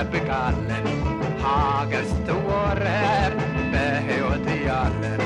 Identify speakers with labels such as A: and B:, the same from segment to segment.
A: እንጠብቃለን ሀገር ስትወረር በሕይወት ያለን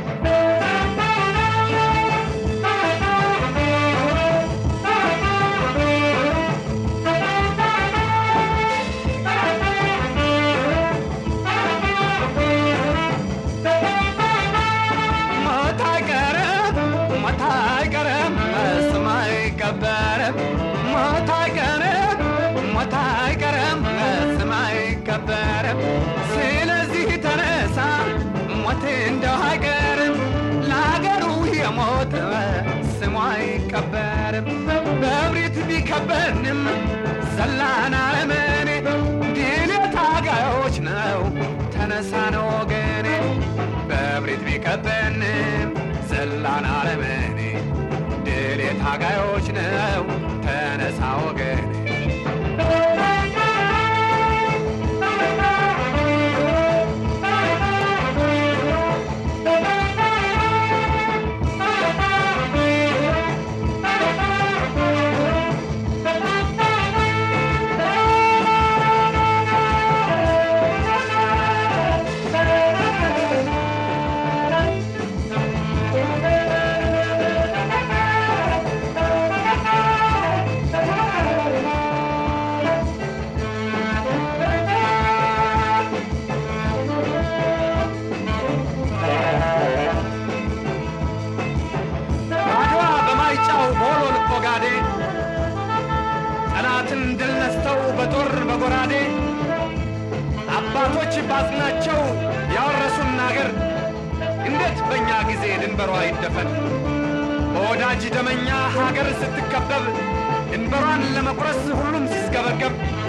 A: ስለዚህ ተነሳ ሞት እንደው አይቀርም ለአገሩ የሞተ ስሙ አይቀበርም በእብሪት ቢከበንም ዘላን አረመኔ ድል የታጋዮች ነው ተነሳ ነው ወገኔ በእብሪት ቢከበንም ዘላን አረመኔ ድል የታጋዮች ነው ተነሳ ወገኔ ጠላትን ድል ነስተው በጦር በጎራዴ አባቶች ባጽናቸው ያወረሱን አገር እንዴት በእኛ ጊዜ ድንበሯ ይደፈን በወዳጅ ደመኛ ሀገር ስትከበብ ድንበሯን ለመቁረስ ሁሉም ሲስገበገብ